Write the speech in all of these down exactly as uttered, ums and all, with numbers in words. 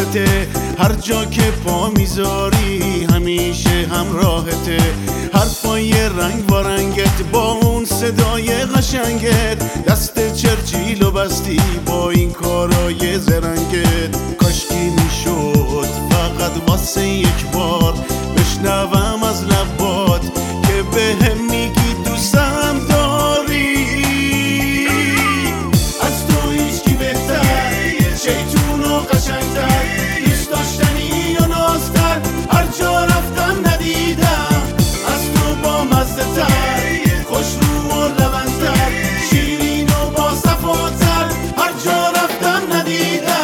راحته، هر جا که پا میذاری همیشه همراهته. حرفای رنگ با رنگت با اون صدای قشنگت، دست چرچیلو بستی با این کارای زرنگت. کاشکی میشد فقط واسه یک بار بشنوم از لبات که بهم میگی دوستم داری. از تو هیچکی بهتر، شیطون و قشنگتر، دوست داشتنی و نازتر، هر جا رفتم ندیدم از تو با مزه تر، خوش رو و لبنتر، شیرین و با صفاتر، هر جا رفتم ندیدم.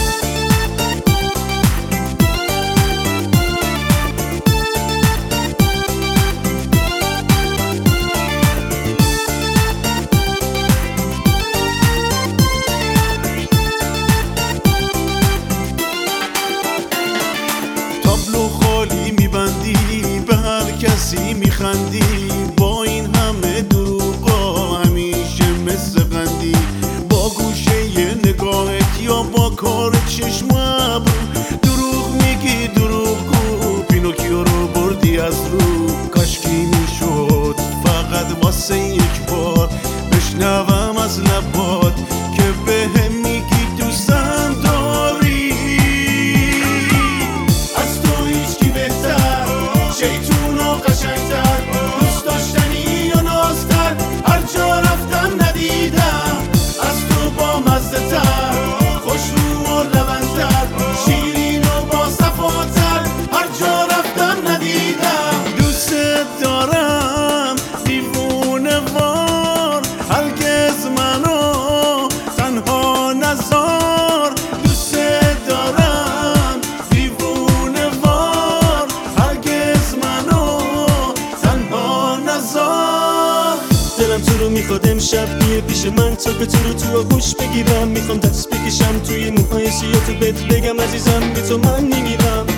تابلو خالی میبندی، به هر کسی میخندی، با این همه دروغا همیشه مثل قندی. با گوشه نگاهت یا با کار چشم ابرو، دروغ میگی دروغگو، پینوکیو رو بردی از رو. کاشکی میشد فقط واسه یک بار بشنوم از لبات که بهم میگی دوستم داری. از تو هیچکی بهتر، شیطون و قشنگتر، دوست داشتنی و نازتر، هر جا رفتم ندیدم از تو با مزه تر، خوش رو و لبنتر، شیرین و با صفاتر، هر جا رفتم ندیدم. دوست دارم دیوونه وار، هرگز منو تنها نذار. دوست دارم دیوونه وار، هرگز منو تنها نذار. دلم تو رو میخواد امشب بیه پیش من تا که تو رو تو آغوش بگیرم. میخوام دست بکشم توی موهای سیاه تو بهت بگم عزیزم بی تو من نمیرم.